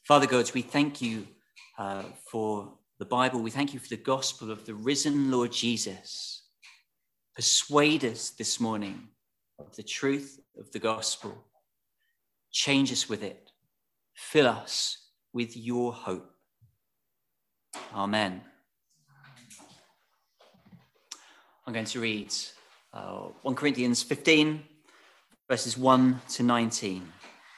Father God, we thank you for the Bible. We thank you for the gospel of the risen Lord Jesus. Persuade us this morning of the truth of the gospel. Change us with it. Fill us with your hope. Amen. I'm going to read 1 Corinthians 15, verses 1 to 19.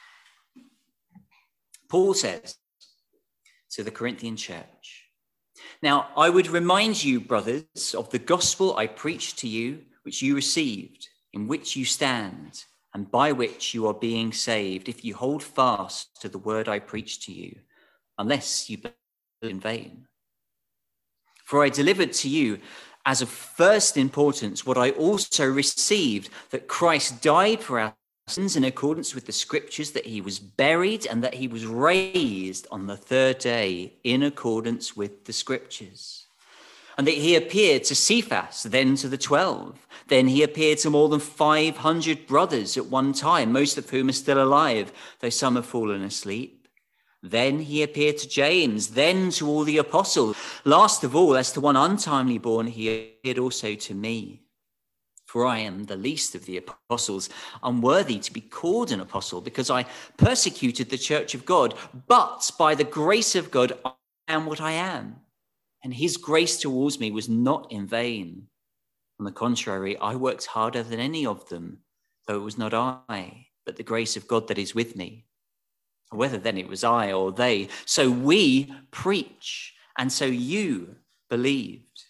Paul says to the Corinthian church, "Now I would remind you, brothers, of the gospel I preached to you, which you received, in which you stand, and by which you are being saved, if you hold fast to the word I preached to you, unless you believe in vain. For I delivered to you as of first importance what I also received, that Christ died for our sins in accordance with the scriptures, that he was buried, and that he was raised on the third day in accordance with the scriptures. And that he appeared to Cephas, then to the 12. Then he appeared to more than 500 brothers at one time, most of whom are still alive, though some have fallen asleep. Then he appeared to James, then to all the apostles. Last of all, as to one untimely born, he appeared also to me. For I am the least of the apostles, unworthy to be called an apostle, because I persecuted the church of God. But by the grace of God, I am what I am. And his grace towards me was not in vain. On the contrary, I worked harder than any of them, though it was not I, but the grace of God that is with me. Whether then it was I or they, so we preach, and so you believed."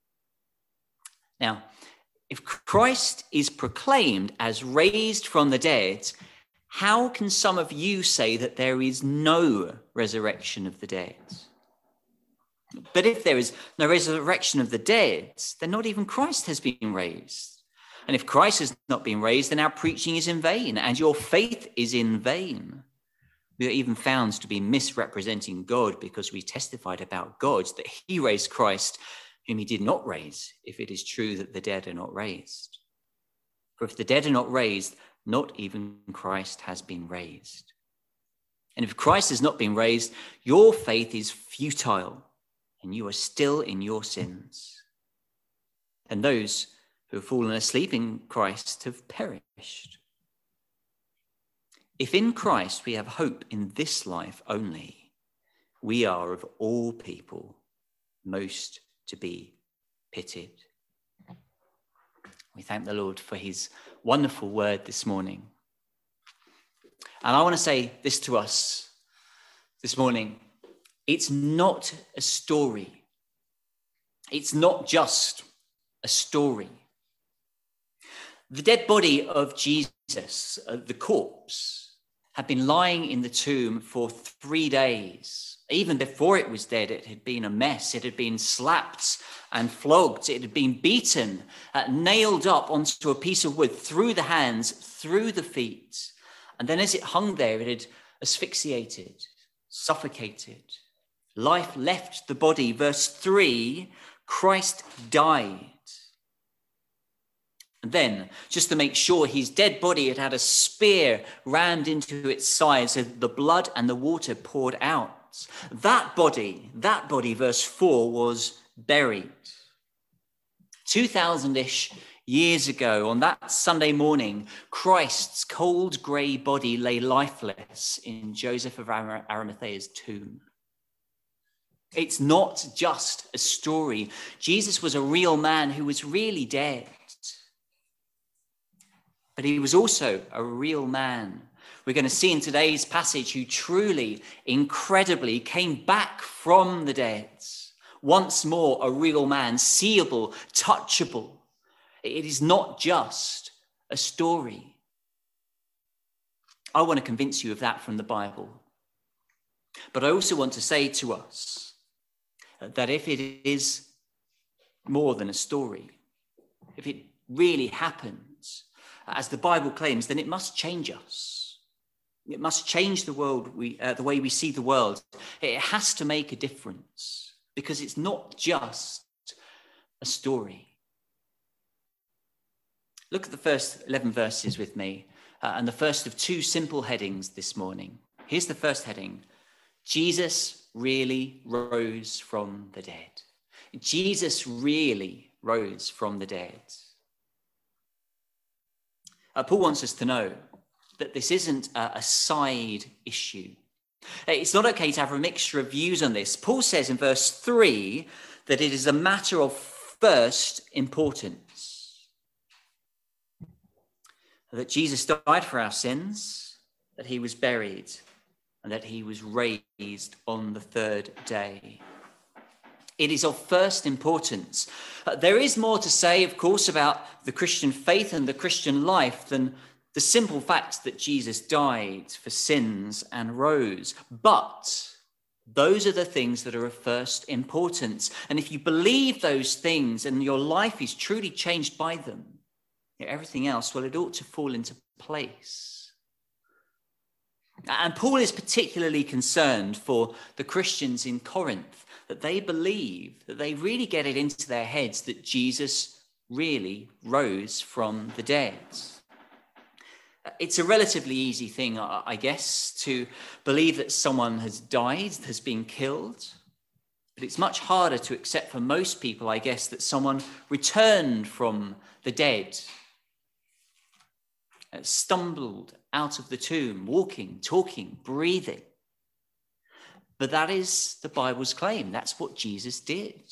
Now, if Christ is proclaimed as raised from the dead, how can some of you say that there is no resurrection of the dead? But if there is no resurrection of the dead, then not even Christ has been raised. And if Christ has not been raised, then our preaching is in vain, and your faith is in vain. We are even found to be misrepresenting God, because we testified about God that he raised Christ, whom he did not raise, if it is true that the dead are not raised. For if the dead are not raised, not even Christ has been raised. And if Christ has not been raised, your faith is futile, and you are still in your sins. And those who have fallen asleep in Christ have perished. If in Christ we have hope in this life only, we are of all people most to be pitied. We thank the Lord for his wonderful word this morning. And I want to say this to us this morning. It's not a story. It's not just a story. The dead body of Jesus, the corpse, had been lying in the tomb for 3 days. Even before it was dead, it had been a mess. It had been slapped and flogged. It had been beaten, nailed up onto a piece of wood, through the hands, through the feet. And then as it hung there, it had asphyxiated, suffocated. Life left the body. Verse 3, Christ died. And then, just to make sure, his dead body had had a spear rammed into its side, so the blood and the water poured out. That body, verse 4, was buried. 2,000-ish years ago, on that Sunday morning, Christ's cold grey body lay lifeless in Joseph of Arimathea's tomb. It's not just a story. Jesus was a real man who was really dead. But he was also a real man. We're going to see in today's passage who truly, incredibly came back from the dead. Once more, a real man, seeable, touchable. It is not just a story. I want to convince you of that from the Bible. But I also want to say to us that if it is more than a story, if it really happens, as the Bible claims, then it must change us. It must change the world, the way we see the world. It has to make a difference, because it's not just a story. Look at the first 11 verses with me, and the first of two simple headings this morning. Here's the first heading: Jesus really rose from the dead. Jesus really rose from the dead. Paul wants us to know that this isn't a side issue. It's not okay to have a mixture of views on this. Paul says in verse 3 that it is a matter of first importance. That Jesus died for our sins, that he was buried, and that he was raised on the third day. It is of first importance. There is more to say, of course, about the Christian faith and the Christian life than the simple fact that Jesus died for sins and rose. But those are the things that are of first importance. And if you believe those things and your life is truly changed by them, everything else, well, it ought to fall into place. And Paul is particularly concerned for the Christians in Corinth, that they believe, that they really get it into their heads that Jesus really rose from the dead. It's a relatively easy thing, I guess, to believe that someone has died, has been killed. But it's much harder to accept for most people, I guess, that someone returned from the dead, stumbled out of the tomb, walking, talking, breathing. But that is the Bible's claim. That's what Jesus did.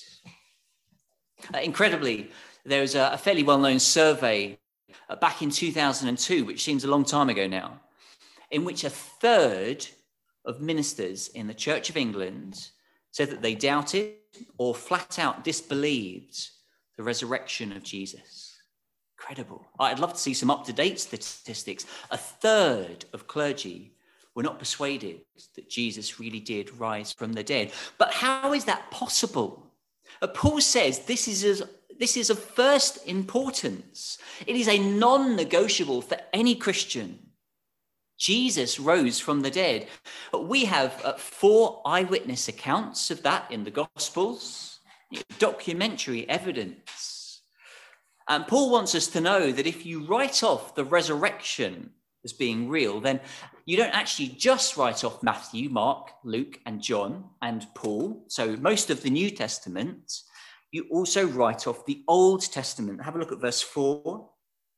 Incredibly, there was a fairly well-known survey back in 2002, which seems a long time ago now, in which a third of ministers in the Church of England said that they doubted or flat out disbelieved the resurrection of Jesus. Incredible. I'd love to see some up-to-date statistics. A third of clergy were not persuaded that Jesus really did rise from the dead. But how is that possible? Paul says this is of first importance. It is a non-negotiable for any Christian. Jesus rose from the dead. We have 4 eyewitness accounts of that in the Gospels, documentary evidence. And Paul wants us to know that if you write off the resurrection as being real, then you don't actually just write off Matthew, Mark, Luke, and John, and Paul, so most of the New Testament. You also write off the Old Testament. Have a look at verse 4.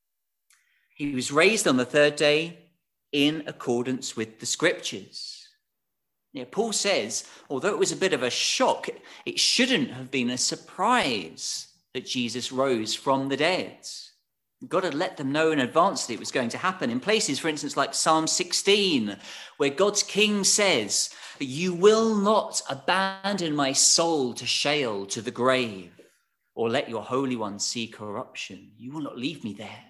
He was raised on the third day in accordance with the scriptures. Paul says, although it was a bit of a shock, it shouldn't have been a surprise that Jesus rose from the dead. You've got to let them know in advance that it was going to happen. In places, for instance, like Psalm 16, where God's king says, "You will not abandon my soul to Sheol, to the grave, or let your Holy One see corruption. You will not leave me there."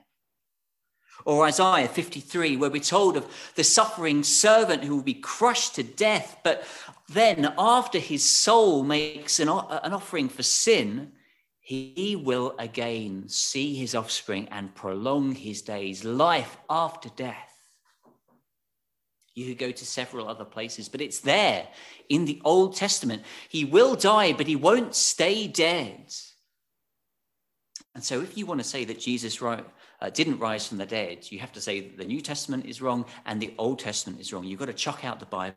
Or Isaiah 53, where we're told of the suffering servant who will be crushed to death, but then after his soul makes an offering for sin, he will again see his offspring and prolong his days, life after death. You could go to several other places, but it's there in the Old Testament. He will die, but he won't stay dead. And so if you want to say that Jesus didn't rise from the dead, you have to say that the New Testament is wrong and the Old Testament is wrong. You've got to chuck out the Bible.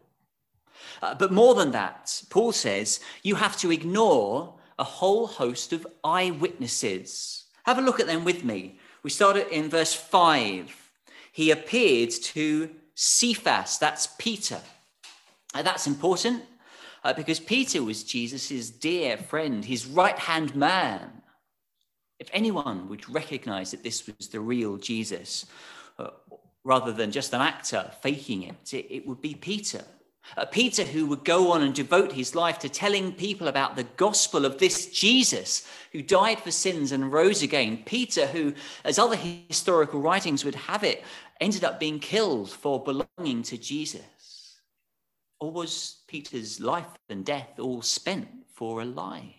But more than that, Paul says you have to ignore a whole host of eyewitnesses. Have a look at them with me. We started in verse 5. He appeared to Cephas, that's Peter. That's important because Peter was Jesus's dear friend, his right-hand man. If anyone would recognize that this was the real Jesus, rather than just an actor faking it would be Peter. Peter, who would go on and devote his life to telling people about the gospel of this Jesus who died for sins and rose again. Peter, who, as other historical writings would have it, ended up being killed for belonging to Jesus. Or was Peter's life and death all spent for a lie?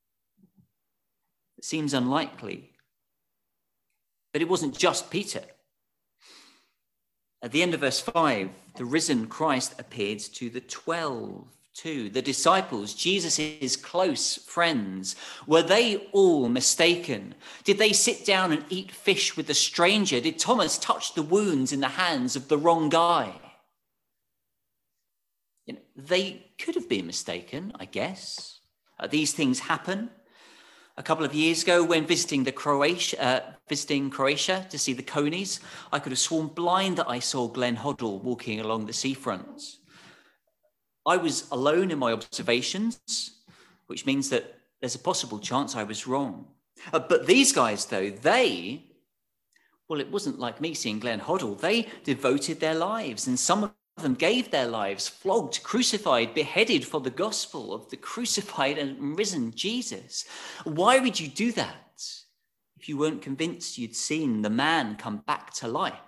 It seems unlikely. But it wasn't just Peter. At the end of verse 5, the risen Christ appeared to the 12 too, the disciples, Jesus' close friends. Were they all mistaken? Did they sit down and eat fish with a stranger? Did Thomas touch the wounds in the hands of the wrong guy? They could have been mistaken, I guess. These things happen. A couple of years ago, when visiting Croatia to see the conies, I could have sworn blind that I saw Glenn Hoddle walking along the seafront. I was alone in my observations, which means that there's a possible chance I was wrong. But these guys, though, it wasn't like me seeing Glenn Hoddle. They devoted their lives, and some of them gave their lives, flogged, crucified, beheaded for the gospel of the crucified and risen Jesus. Why would you do that if you weren't convinced you'd seen the man come back to life?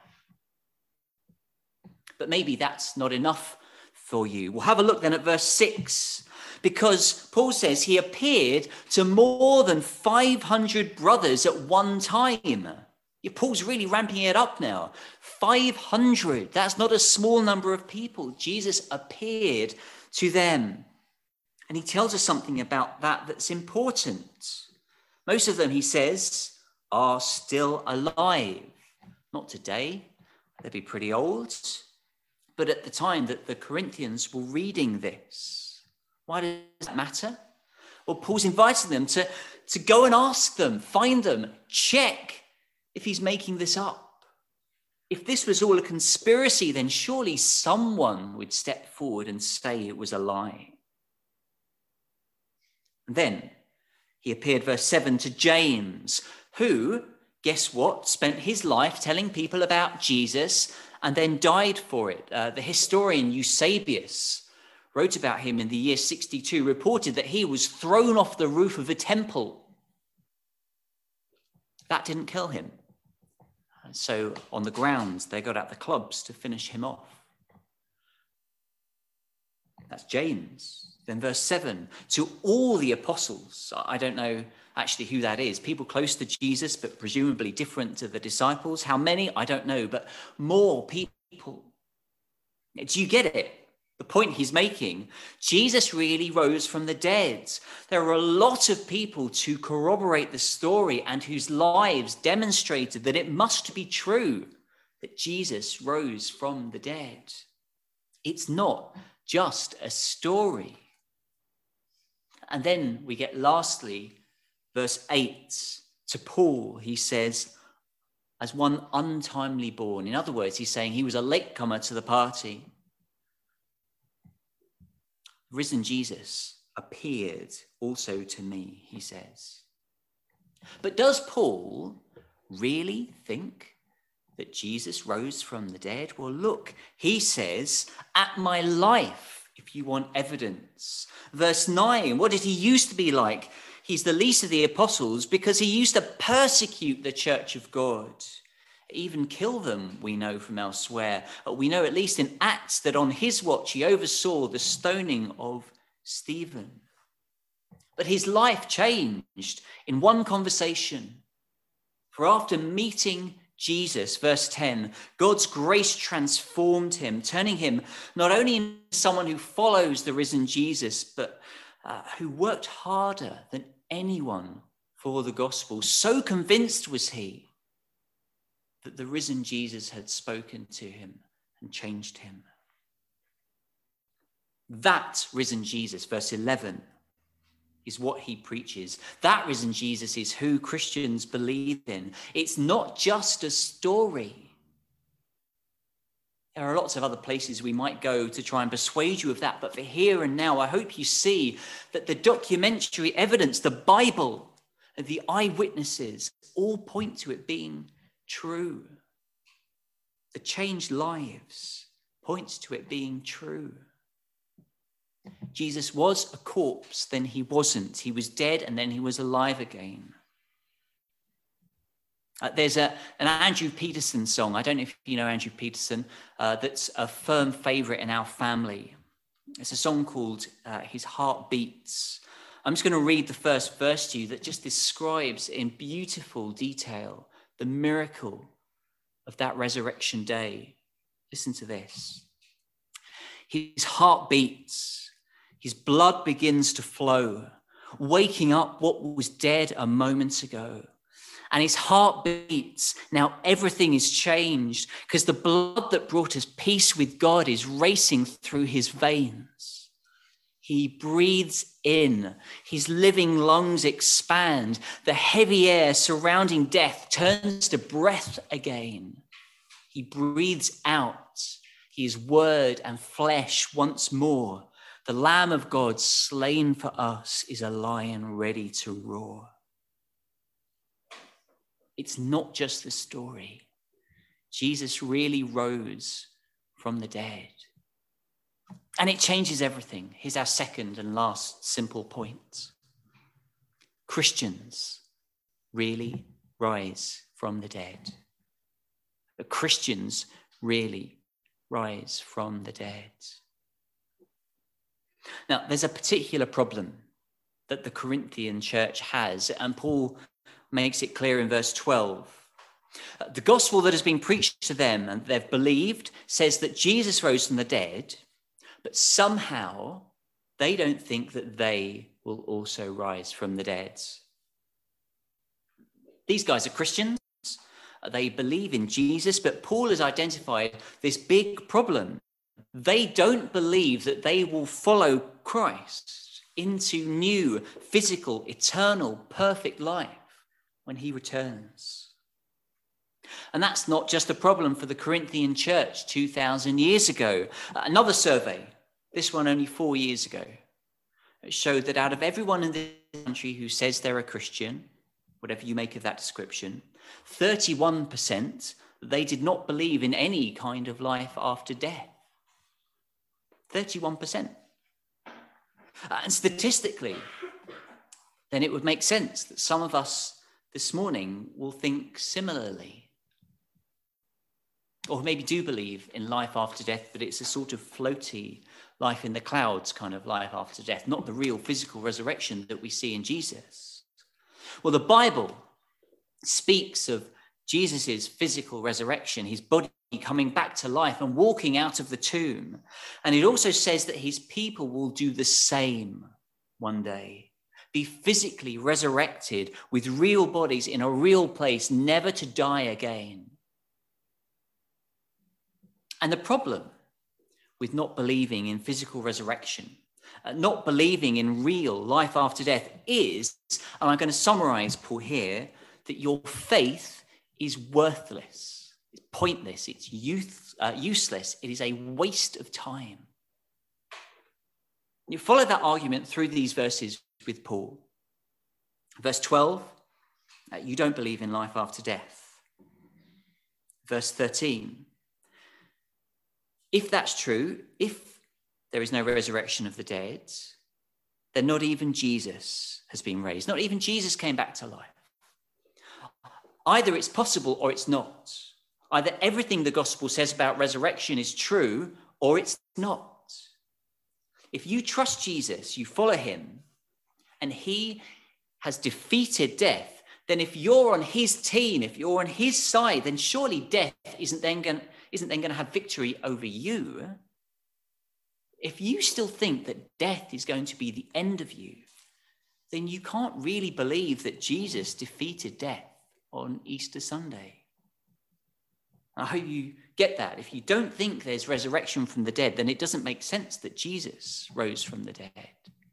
But maybe that's not enough for you. We'll have a look then at verse 6, because Paul says he appeared to more than 500 brothers at one time. Paul's really ramping it up now. 500. That's not a small number of people. Jesus appeared to them. And he tells us something about that that's important. Most of them, he says, are still alive. Not today. They'd be pretty old. But at the time that the Corinthians were reading this. Why does that matter? Well, Paul's inviting them to go and ask them, find them, check if he's making this up. If this was all a conspiracy, then surely someone would step forward and say it was a lie. And then he appeared, verse 7, to James, who, guess what, spent his life telling people about Jesus and then died for it. The historian Eusebius wrote about him in the year 62, reported that he was thrown off the roof of a temple. That didn't kill him. So on the grounds, they got out the clubs to finish him off. That's James. Then verse 7, to all the apostles. I don't know actually who that is. People close to Jesus, but presumably different to the disciples. How many? I don't know, but more people. Do you get it? The point he's making, Jesus really rose from the dead. There are a lot of people to corroborate the story and whose lives demonstrated that it must be true that Jesus rose from the dead. It's not just a story. And then we get lastly, verse 8, to Paul, he says, as one untimely born. In other words, he's saying he was a latecomer to the party. Risen Jesus appeared also to me, he says. But does Paul really think that Jesus rose from the dead? Well, look, he says, at my life, if you want evidence. Verse 9, what did he used to be like? He's the least of the apostles because he used to persecute the church of God. Even kill them, we know from elsewhere. We know at least in Acts that on his watch he oversaw the stoning of Stephen. But his life changed in one conversation. For after meeting Jesus, verse 10, God's grace transformed him, turning him not only into someone who follows the risen Jesus, but who worked harder than anyone for the gospel. So convinced was he that the risen Jesus had spoken to him and changed him. That risen Jesus, verse 11, is what he preaches. That risen Jesus is who Christians believe in. It's not just a story. There are lots of other places we might go to try and persuade you of that, but for here and now, I hope you see that the documentary evidence, the Bible, and the eyewitnesses all point to it being true. The changed lives points to it being true. Jesus was a corpse, then he wasn't. He was dead and then he was alive again. There's an Andrew Peterson song. I don't know if you know Andrew Peterson. That's a firm favorite in our family. It's a song called His Heart Beats. I'm just going to read the first verse to you that just describes in beautiful detail the miracle of that resurrection day. Listen to this. His heart beats. His blood begins to flow, waking up what was dead a moment ago. And his heart beats. Now everything is changed because the blood that brought us peace with God is racing through his veins. He breathes in. His living lungs expand. The heavy air surrounding death turns to breath again. He breathes out. He is word and flesh once more. The Lamb of God slain for us is a lion ready to roar. It's not just a story. Jesus really rose from the dead. And it changes everything. Here's our second and last simple point. Christians really rise from the dead. The Christians really rise from the dead. Now, there's a particular problem that the Corinthian church has, and Paul makes it clear in verse 12. The gospel that has been preached to them and they've believed says that Jesus rose from the dead, but somehow they don't think that they will also rise from the dead. These guys are Christians. They believe in Jesus, but Paul has identified this big problem. They don't believe that they will follow Christ into new, physical, eternal, perfect life when he returns. And that's not just a problem for the Corinthian church 2,000 years ago. Another survey, this one only 4 years ago, showed that out of everyone in this country who says they're a Christian, whatever you make of that description, 31% they did not believe in any kind of life after death. 31%. And statistically, then it would make sense that some of us this morning will think similarly. Or maybe do believe in life after death, but it's a sort of floaty life in the clouds kind of life after death, not the real physical resurrection that we see in Jesus. Well, the Bible speaks of Jesus' physical resurrection, his body coming back to life and walking out of the tomb. And it also says that his people will do the same one day. Be physically resurrected with real bodies in a real place, never to die again. And the problem with not believing in physical resurrection, not believing in real life after death is, and I'm going to summarize, Paul, here, that your faith is worthless, it's pointless, it's useless, it is a waste of time. You follow that argument through these verses with Paul. Verse 12, you don't believe in life after death. Verse 13, if that's true, if there is no resurrection of the dead, then not even Jesus has been raised. Not even Jesus came back to life. Either it's possible or it's not. Either everything the gospel says about resurrection is true or it's not. If you trust Jesus, you follow him, and he has defeated death, then if you're on his team, if you're on his side, then surely death isn't then going to have victory over you. If you still think that death is going to be the end of you, then you can't really believe that Jesus defeated death on Easter Sunday. I hope you get that. If you don't think there's resurrection from the dead, then it doesn't make sense that Jesus rose from the dead.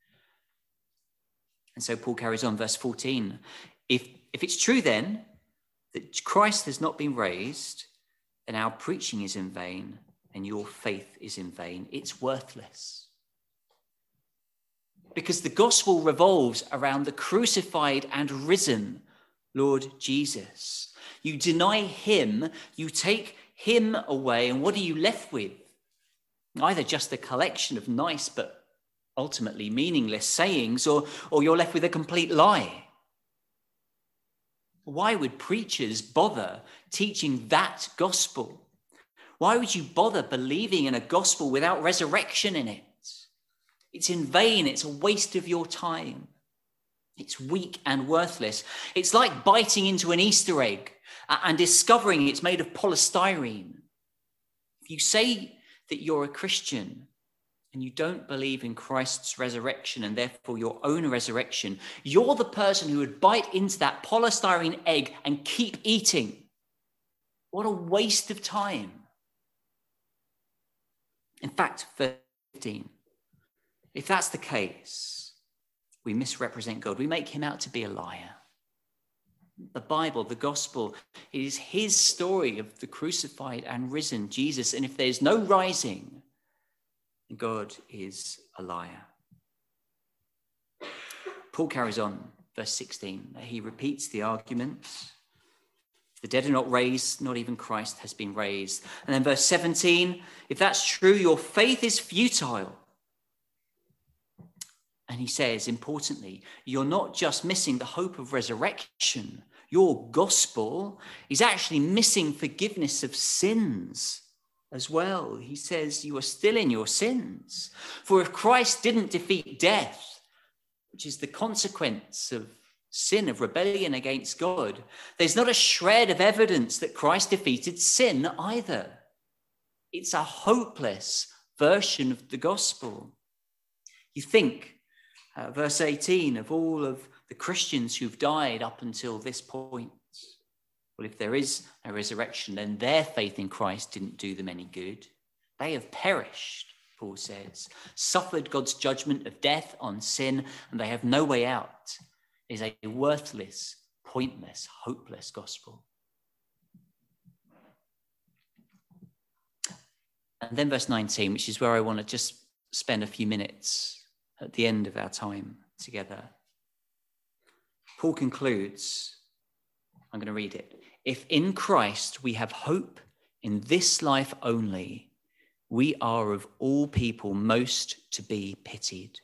And so Paul carries on, verse 14. If it's true then that Christ has not been raised, then our preaching is in vain and your faith is in vain. It's worthless. Because the gospel revolves around the crucified and risen Lord Jesus. You deny him, you take him away, and what are you left with? Either just a collection of nice but ultimately meaningless sayings, or you're left with a complete lie. Why would preachers bother teaching that gospel? Why would you bother believing in a gospel without resurrection in it? It's in vain. It's a waste of your time. It's weak and worthless. It's like biting into an Easter egg and discovering it's made of polystyrene. If you say that you're a Christian and you don't believe in Christ's resurrection and therefore your own resurrection, you're the person who would bite into that polystyrene egg and keep eating. What a waste of time. In fact, verse 15, if that's the case, we misrepresent God. We make him out to be a liar. The Bible, the gospel, is his story of the crucified and risen Jesus. And if there's no rising, God is a liar. Paul carries on, verse 16. He repeats the arguments. The dead are not raised, not even Christ has been raised. And then verse 17, if that's true, your faith is futile. And he says, importantly, you're not just missing the hope of resurrection. Your gospel is actually missing forgiveness of sins as well. He says you are still in your sins. For if Christ didn't defeat death, which is the consequence of sin, of rebellion against God, there's not a shred of evidence that Christ defeated sin either. It's a hopeless version of the gospel. You think, verse 18, of all of the Christians who've died up until this point. Well, if there is a resurrection, then their faith in Christ didn't do them any good. They have perished, Paul says, suffered God's judgment of death on sin, and they have no way out. It is a worthless, pointless, hopeless gospel. And then verse 19, which is where I want to just spend a few minutes at the end of our time together. Paul concludes, I'm going to read it. If in Christ we have hope in this life only, we are of all people most to be pitied.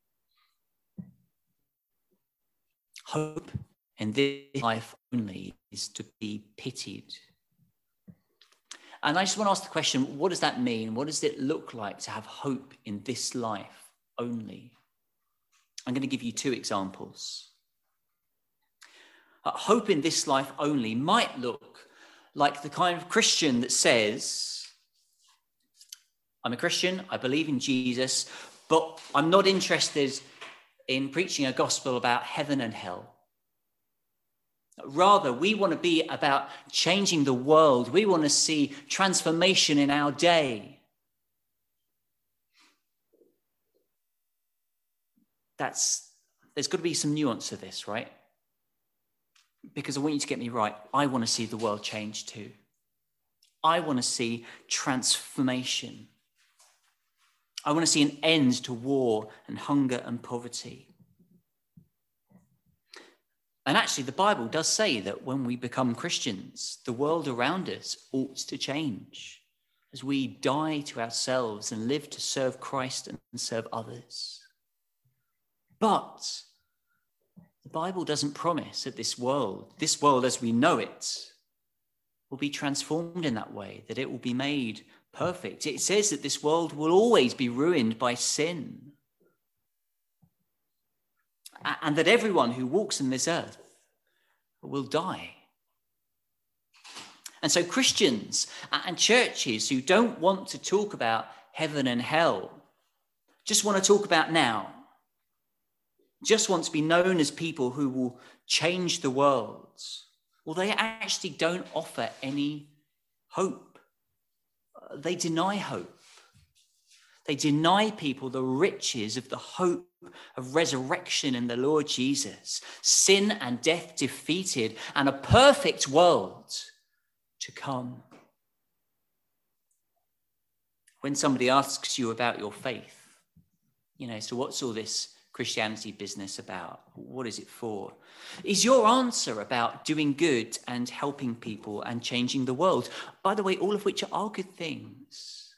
Hope in this life only is to be pitied. And I just want to ask the question, what does that mean? What does it look like to have hope in this life only? I'm going to give you two examples. Hope in this life only might look like the kind of Christian that says, I'm a Christian, I believe in Jesus, but I'm not interested in preaching a gospel about heaven and hell. Rather, we want to be about changing the world. We want to see transformation in our day. There's got to be some nuance to this, right? Because I want you to get me right. I want to see the world change too. I want to see transformation. I want to see an end to war and hunger and poverty. And actually, the Bible does say that when we become Christians, the world around us ought to change as we die to ourselves and live to serve Christ and serve others. But the Bible doesn't promise that this world as we know it, will be transformed in that way, that it will be made perfect. It says that this world will always be ruined by sin, and that everyone who walks in this earth will die. And so Christians and churches who don't want to talk about heaven and hell, just want to talk about now, just want to be known as people who will change the world, well, they actually don't offer any hope. They deny hope. They deny people the riches of the hope of resurrection in the Lord Jesus, sin and death defeated, and a perfect world to come. When somebody asks you about your faith, so what's all this Christianity business about? What is it for? Is your answer about doing good and helping people and changing the world? By the way, all of which are good things.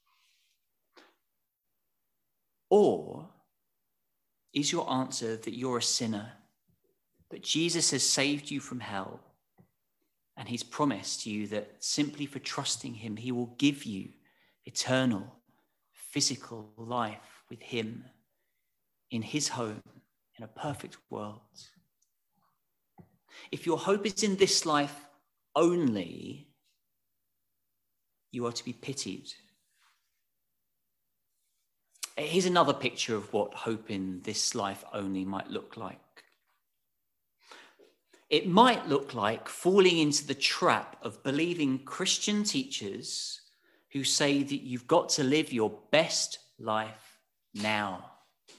Or is your answer that you're a sinner, that Jesus has saved you from hell, and he's promised you that simply for trusting him, he will give you eternal, physical life with him in his home, in a perfect world? If your hope is in this life only, you are to be pitied. Here's another picture of what hope in this life only might look like. It might look like falling into the trap of believing Christian teachers who say that you've got to live your best life now.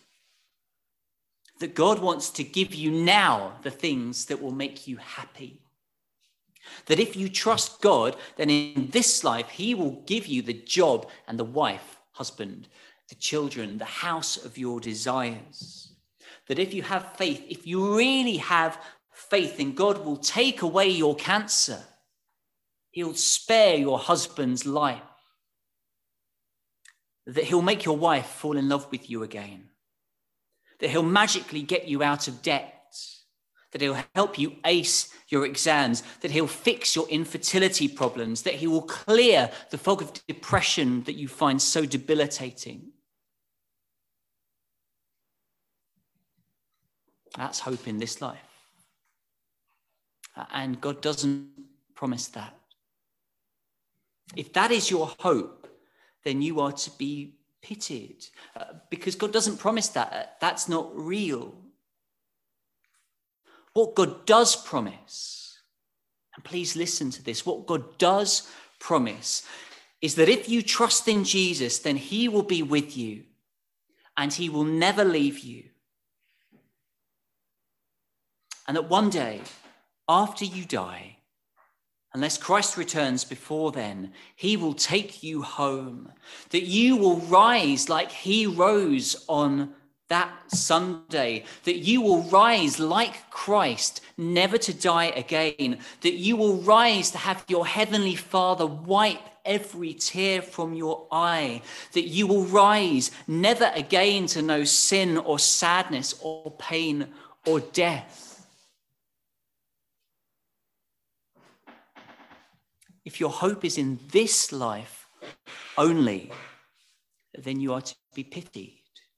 That God wants to give you now the things that will make you happy. That if you trust God, then in this life, he will give you the job and the wife, husband, the children, the house of your desires. That if you have faith, if you really have faith, then God will take away your cancer. He'll spare your husband's life. That he'll make your wife fall in love with you again. That he'll magically get you out of debt. That he'll help you ace your exams. That he'll fix your infertility problems. That he will clear the fog of depression that you find so debilitating. That's hope in this life. And God doesn't promise that. If that is your hope, then you are to be pitied, because God doesn't promise that. That's not real. What God does promise, and please listen to this, what God does promise is that if you trust in Jesus, then he will be with you and he will never leave you. And that one day, after you die, unless Christ returns before then, he will take you home, that you will rise like he rose on that Sunday, that you will rise like Christ, never to die again, that you will rise to have your heavenly Father wipe every tear from your eye, that you will rise never again to know sin or sadness or pain or death. If your hope is in this life only, then you are to be pitied.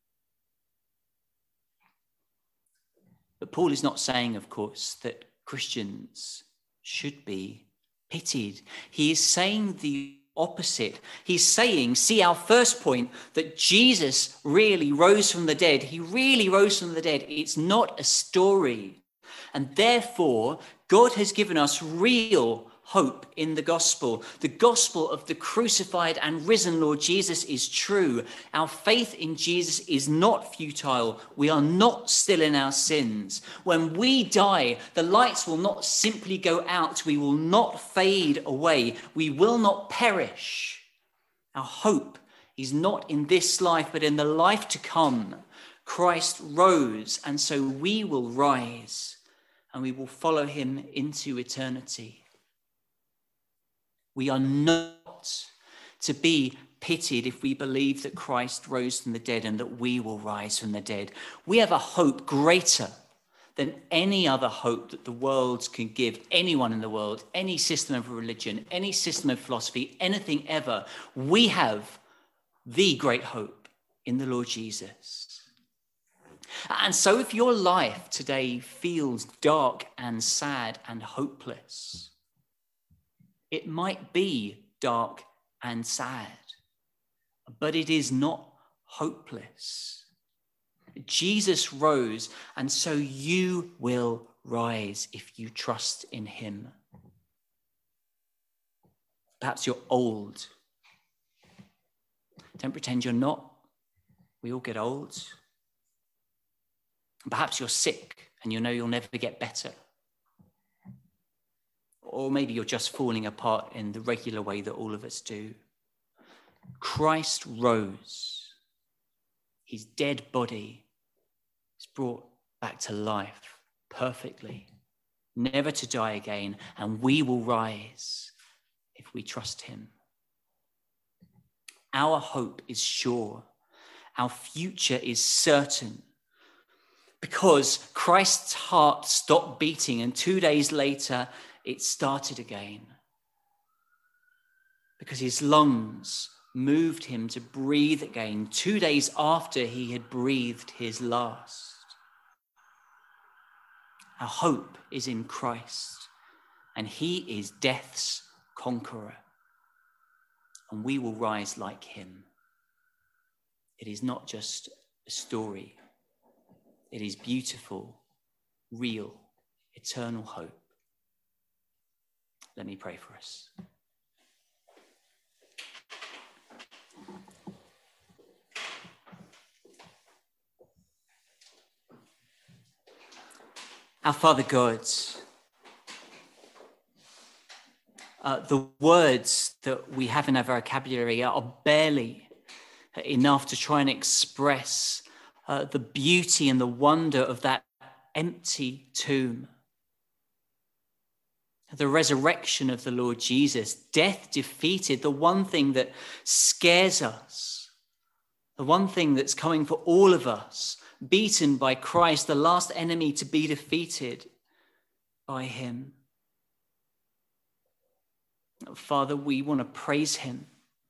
But Paul is not saying, of course, that Christians should be pitied. He is saying the opposite. He's saying, see our first point, that Jesus really rose from the dead. He really rose from the dead. It's not a story. And therefore, God has given us real hope in the gospel. The gospel of the crucified and risen Lord Jesus is true. Our faith in Jesus is not futile. We are not still in our sins. When we die, the lights will not simply go out. We will not fade away. We will not perish. Our hope is not in this life, but in the life to come. Christ rose, and so we will rise, and we will follow him into eternity. We are not to be pitied if we believe that Christ rose from the dead and that we will rise from the dead. We have a hope greater than any other hope that the world can give anyone in the world, any system of religion, any system of philosophy, anything ever. We have the great hope in the Lord Jesus. And so if your life today feels dark and sad and hopeless, it might be dark and sad, but it is not hopeless. Jesus rose, and so you will rise if you trust in him. Perhaps you're old. Don't pretend you're not. We all get old. Perhaps you're sick and you know you'll never get better. Or maybe you're just falling apart in the regular way that all of us do. Christ rose. His dead body is brought back to life perfectly, never to die again, and we will rise if we trust him. Our hope is sure. Our future is certain, because Christ's heart stopped beating, and 2 days later, it started again, because his lungs moved him to breathe again 2 days after he had breathed his last. Our hope is in Christ, and he is death's conqueror, and we will rise like him It is not just a story. It is beautiful, real, eternal hope. Let me pray for us. Our Father God, the words that we have in our vocabulary are barely enough to try and express the beauty and the wonder of that empty tomb. The resurrection of the Lord Jesus, death defeated, the one thing that scares us, the one thing that's coming for all of us, beaten by Christ, the last enemy to be defeated by him. Father, we want to praise him.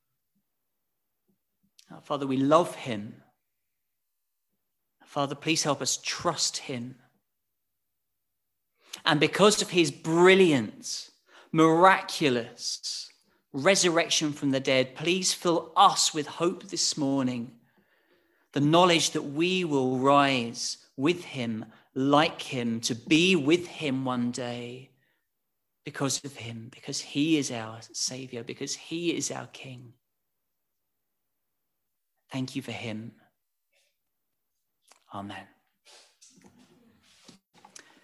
Father, we love him. Father, please help us trust him. And because of his brilliant, miraculous resurrection from the dead, please fill us with hope this morning. The knowledge that we will rise with him, like him, to be with him one day because of him, because he is our Savior, because he is our King. Thank you for him. Amen.